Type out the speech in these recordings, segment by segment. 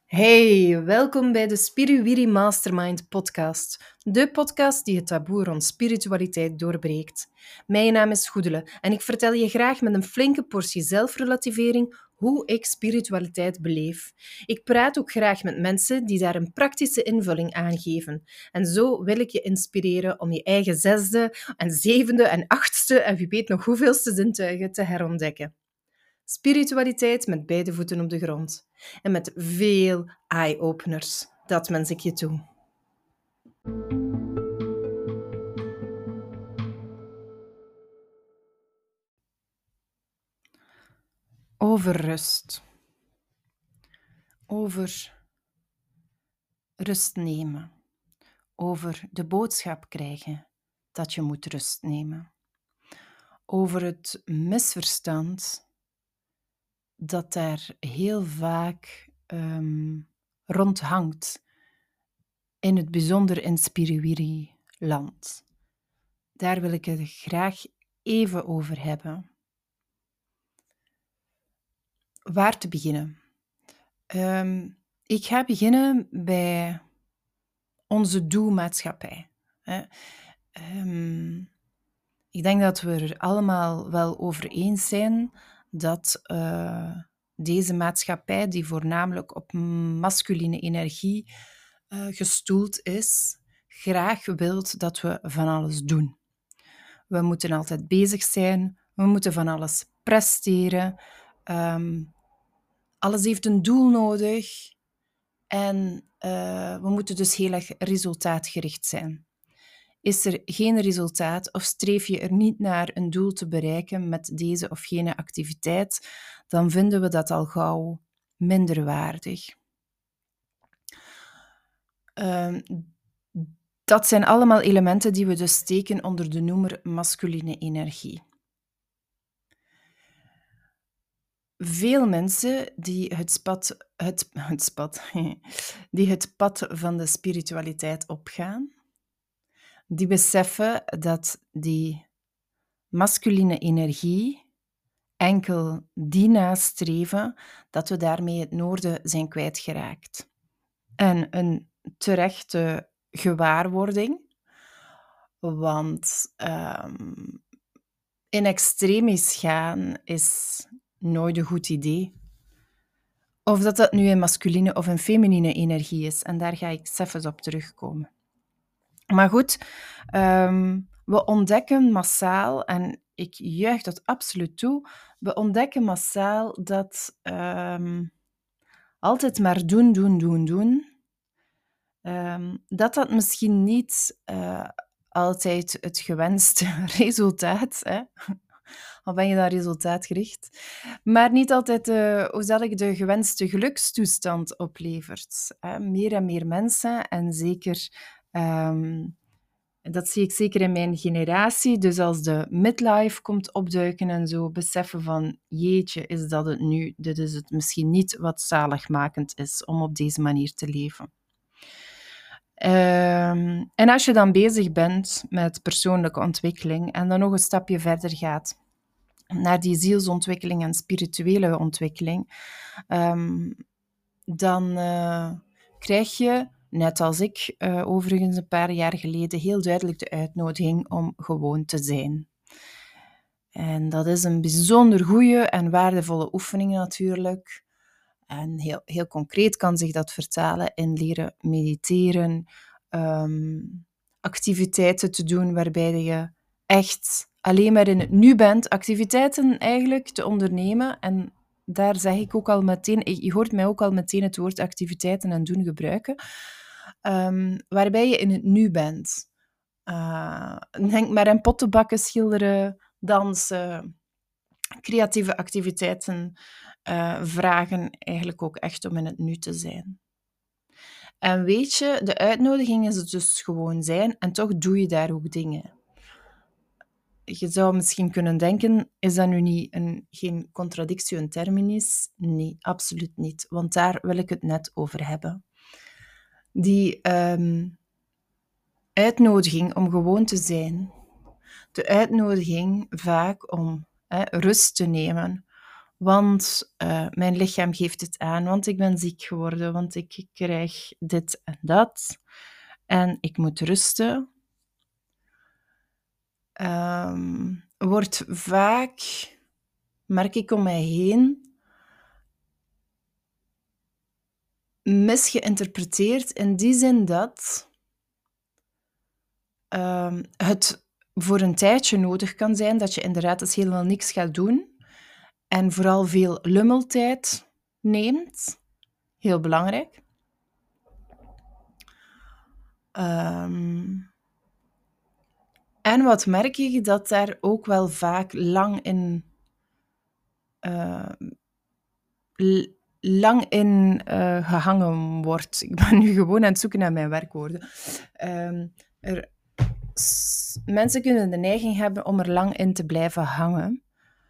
Hey, welkom bij de Spiriwiri Mastermind podcast. De podcast die het taboe rond spiritualiteit doorbreekt. Mijn naam is Goedele en ik vertel je graag met een flinke portie zelfrelativering hoe ik spiritualiteit beleef. Ik praat ook graag met mensen die daar een praktische invulling aan geven. En zo wil ik je inspireren om je eigen zesde en zevende en achtste en wie weet nog hoeveelste zintuigen te herontdekken. Spiritualiteit met beide voeten op de grond. En met veel eye-openers. Dat wens ik je toe. Over rust. Over rust nemen. Over de boodschap krijgen dat je moet rust nemen. Over het misverstand dat daar heel vaak rond hangt. In het bijzonder in Spiriwiri-land. Daar wil ik het graag even over hebben. Waar te beginnen? Ik ga beginnen bij onze doelmaatschappij. Ik denk dat we er allemaal wel over eens zijn dat deze maatschappij, die voornamelijk op masculine energie gestoeld is, graag wil dat we van alles doen. We moeten altijd bezig zijn, we moeten van alles presteren. Alles heeft een doel nodig en we moeten dus heel erg resultaatgericht zijn. Is er geen resultaat of streef je er niet naar een doel te bereiken met deze of gene activiteit, dan vinden we dat al gauw minderwaardig. Dat zijn allemaal elementen die we dus steken onder de noemer masculine energie. Veel mensen die die het pad van de spiritualiteit opgaan, die beseffen dat die masculine energie enkel die nastreven dat we daarmee het noorden zijn kwijtgeraakt. En een terechte gewaarwording, want in extremis gaan is nooit een goed idee. Of dat nu een masculine of een feminine energie is. En daar ga ik even op terugkomen. Maar goed, we ontdekken massaal, en ik juich dat absoluut toe, we ontdekken massaal dat altijd maar doen, dat misschien niet altijd het gewenste resultaat, hè? Al ben je dan resultaatgericht, maar niet altijd de gewenste gelukstoestand oplevert. Meer en meer mensen, en zeker, dat zie ik zeker in mijn generatie, dus als de midlife komt opduiken en zo, beseffen van, jeetje, is dat het nu? Dit is het misschien niet wat zaligmakend is om op deze manier te leven. En als je dan bezig bent met persoonlijke ontwikkeling en dan nog een stapje verder gaat naar die zielsontwikkeling en spirituele ontwikkeling, dan krijg je, net als ik overigens een paar jaar geleden, heel duidelijk de uitnodiging om gewoon te zijn. En dat is een bijzonder goede en waardevolle oefening natuurlijk. En heel, heel concreet kan zich dat vertalen in leren mediteren, activiteiten te doen waarbij je echt alleen maar in het nu bent, activiteiten eigenlijk te ondernemen. En daar zeg ik ook al meteen, je hoort mij ook al meteen het woord activiteiten en doen gebruiken, waarbij je in het nu bent. Denk maar aan pottenbakken, schilderen, dansen, creatieve activiteiten vragen eigenlijk ook echt om in het nu te zijn. En weet je, de uitnodiging is het dus gewoon zijn en toch doe je daar ook dingen. Je zou misschien kunnen denken, is dat nu niet geen contradictio in terminis? Nee, absoluut niet, want daar wil ik het net over hebben. Die uitnodiging om gewoon te zijn, de uitnodiging vaak om rust te nemen, Want mijn lichaam geeft het aan, want ik ben ziek geworden, want ik krijg dit en dat. En ik moet rusten. Wordt vaak, merk ik om mij heen, misgeïnterpreteerd in die zin dat het voor een tijdje nodig kan zijn dat je inderdaad eens helemaal niks gaat doen en vooral veel lummeltijd neemt. Heel belangrijk. En wat merk ik? Dat daar ook wel vaak lang in gehangen wordt. Ik ben nu gewoon aan het zoeken naar mijn werkwoorden. Mensen kunnen de neiging hebben om er lang in te blijven hangen.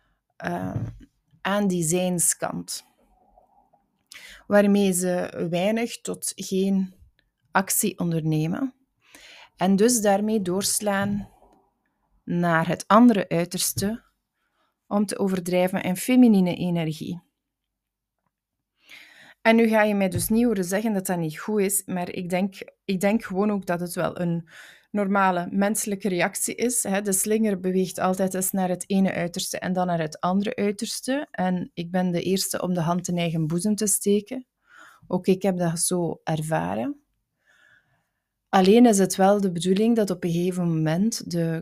Aan die zijnskant. Waarmee ze weinig tot geen actie ondernemen. En dus daarmee doorslaan naar het andere uiterste om te overdrijven in feminine energie. En nu ga je mij dus niet horen zeggen dat dat niet goed is, maar ik denk gewoon ook dat het wel een normale menselijke reactie is. De slinger beweegt altijd eens naar het ene uiterste en dan naar het andere uiterste. En ik ben de eerste om de hand in eigen boezem te steken. Ook ik heb dat zo ervaren. Alleen is het wel de bedoeling dat op een gegeven moment de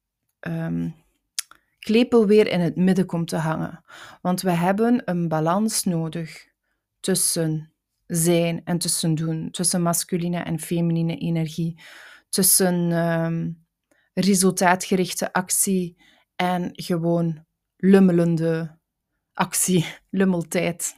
klepel weer in het midden komt te hangen. Want we hebben een balans nodig tussen zijn en tussen doen, tussen masculine en feminine energie, tussen resultaatgerichte actie en gewoon lummelende actie, lummeltijd.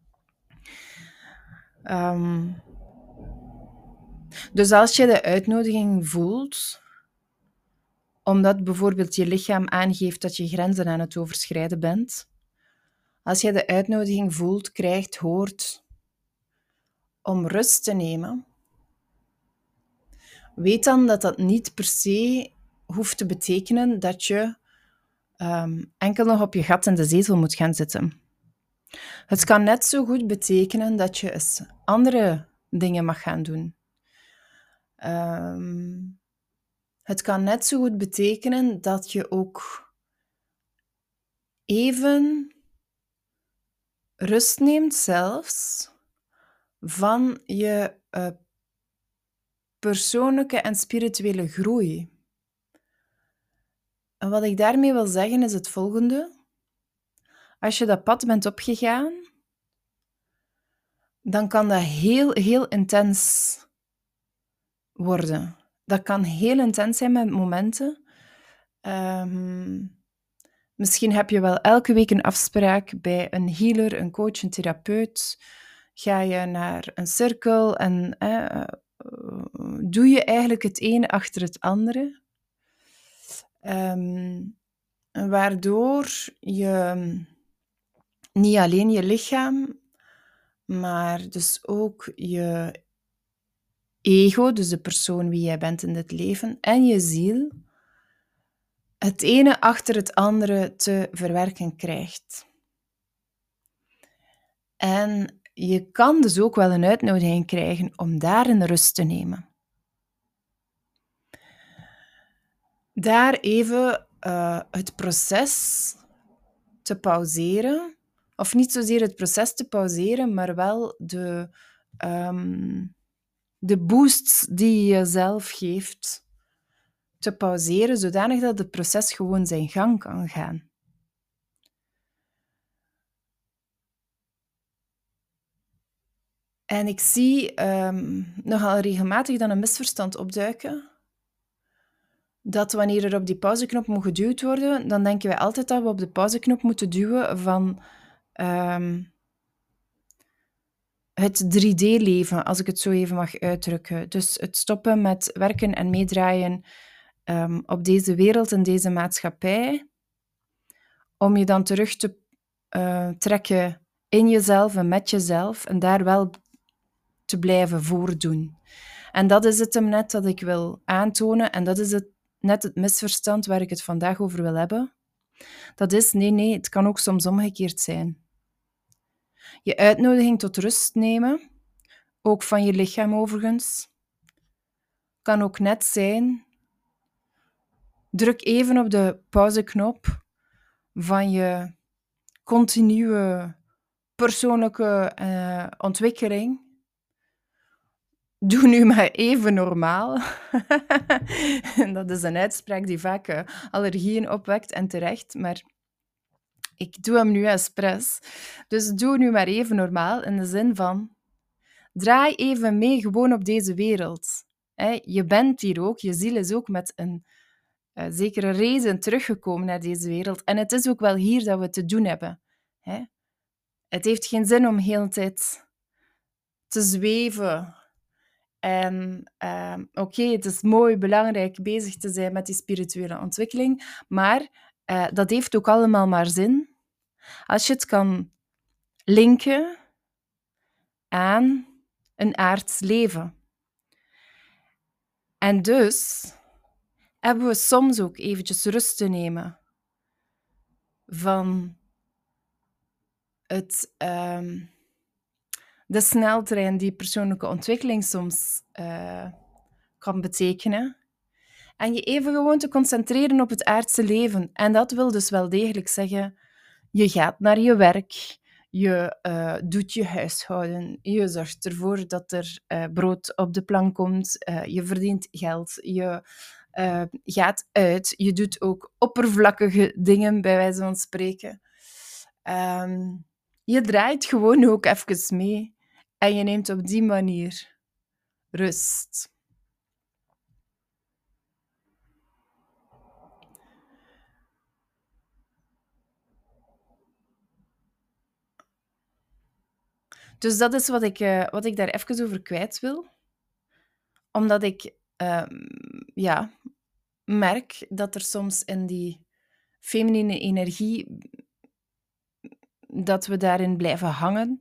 Dus als je de uitnodiging voelt, omdat bijvoorbeeld je lichaam aangeeft dat je grenzen aan het overschrijden bent, als je de uitnodiging voelt, krijgt, hoort om rust te nemen, weet dan dat dat niet per se hoeft te betekenen dat je enkel nog op je gat in de zetel moet gaan zitten. Het kan net zo goed betekenen dat je eens andere dingen mag gaan doen. Het kan net zo goed betekenen dat je ook even rust neemt zelfs van je persoonlijke en spirituele groei. En wat ik daarmee wil zeggen is het volgende. Als je dat pad bent opgegaan, dan kan dat heel, heel intens worden. Dat kan heel intens zijn met momenten. Misschien heb je wel elke week een afspraak bij een healer, een coach, een therapeut. Ga je naar een cirkel en doe je eigenlijk het ene achter het andere. Waardoor je niet alleen je lichaam, maar dus ook je ego, dus de persoon wie jij bent in dit leven, en je ziel, het ene achter het andere te verwerken krijgt. En je kan dus ook wel een uitnodiging krijgen om daarin rust te nemen. Daar even het proces te pauzeren, of niet zozeer het proces te pauzeren, maar wel de boosts die je jezelf geeft te pauzeren, zodanig dat het proces gewoon zijn gang kan gaan. En ik zie nogal regelmatig dan een misverstand opduiken, dat wanneer er op die pauzeknop moet geduwd worden, dan denken wij altijd dat we op de pauzeknop moeten duwen van het 3D-leven, als ik het zo even mag uitdrukken. Dus het stoppen met werken en meedraaien op deze wereld en deze maatschappij, om je dan terug te trekken in jezelf en met jezelf en daar wel te blijven voordoen. En dat is het hem net dat ik wil aantonen en dat is net het misverstand waar ik het vandaag over wil hebben. Dat is, nee, het kan ook soms omgekeerd zijn. Je uitnodiging tot rust nemen, ook van je lichaam overigens, kan ook net zijn, druk even op de pauzeknop van je continue persoonlijke ontwikkeling. Doe nu maar even normaal. Dat is een uitspraak die vaak allergieën opwekt en terecht, maar ik doe hem nu expres. Dus doe nu maar even normaal in de zin van draai even mee gewoon op deze wereld. Je bent hier ook, je ziel is ook met een zekere reden teruggekomen naar deze wereld. En het is ook wel hier dat we te doen hebben. Het heeft geen zin om heel de tijd te zweven. En oké, het is mooi, belangrijk bezig te zijn met die spirituele ontwikkeling, maar dat heeft ook allemaal maar zin als je het kan linken aan een aards leven. En dus hebben we soms ook eventjes rust te nemen van de sneltrein die persoonlijke ontwikkeling soms kan betekenen. En je even gewoon te concentreren op het aardse leven. En dat wil dus wel degelijk zeggen, je gaat naar je werk, je doet je huishouden, je zorgt ervoor dat er brood op de plank komt, je verdient geld, je gaat uit, je doet ook oppervlakkige dingen, bij wijze van spreken. Je draait gewoon ook even mee en je neemt op die manier rust. Dus dat is wat ik daar even over kwijt wil. Omdat ik merk dat er soms in die feminine energie, dat we daarin blijven hangen.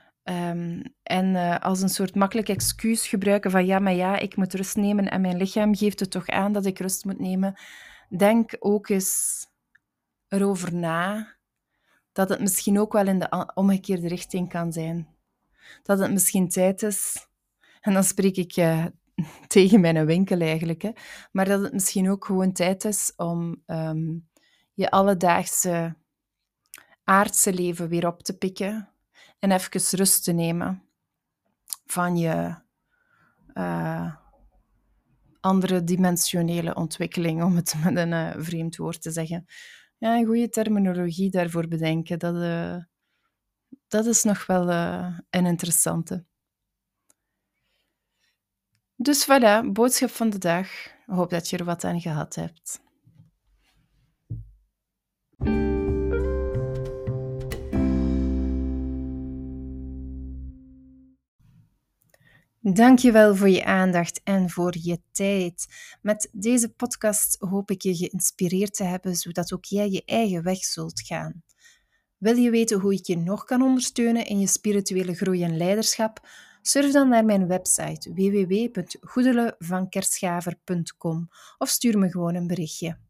En als een soort makkelijk excuus gebruiken van ja, ik moet rust nemen en mijn lichaam geeft het toch aan dat ik rust moet nemen. Denk ook eens erover na dat het misschien ook wel in de omgekeerde richting kan zijn. Dat het misschien tijd is, en dan spreek ik tegen mijn winkel eigenlijk, maar dat het misschien ook gewoon tijd is om je alledaagse aardse leven weer op te pikken en even rust te nemen van je andere dimensionele ontwikkeling, om het met een vreemd woord te zeggen. Ja, een goede terminologie daarvoor bedenken, dat is nog wel een interessante. Dus voilà, boodschap van de dag. Ik hoop dat je er wat aan gehad hebt. Dankjewel voor je aandacht en voor je tijd. Met deze podcast hoop ik je geïnspireerd te hebben, zodat ook jij je eigen weg zult gaan. Wil je weten hoe ik je nog kan ondersteunen in je spirituele groei en leiderschap? Surf dan naar mijn website www.goedelevankerschaver.com of stuur me gewoon een berichtje.